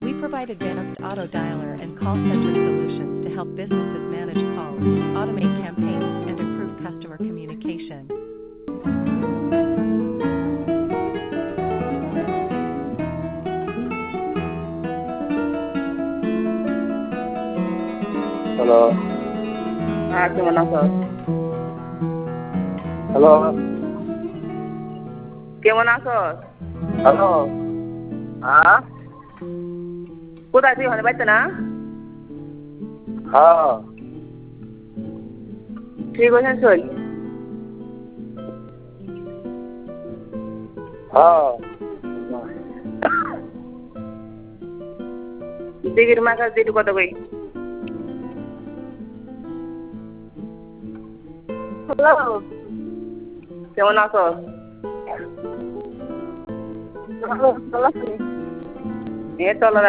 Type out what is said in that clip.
We provide advanced auto dialer and call center solutions to help businesses manage calls, automate campaigns, and improve customer communication. Hello, হ্যাঁ, কেমন আছো? Hello, কেমন আছো? Hello, হ্যাঁ, কোথায় তুই? ওখানে বাড়িতে না? হ্যাঁ, ঠিক আছে, চল। হ্যাঁ, দিঘির মাছ দিটু কত কই? হ্যালো, কেমন আছো? ভালো আছি। এ চলো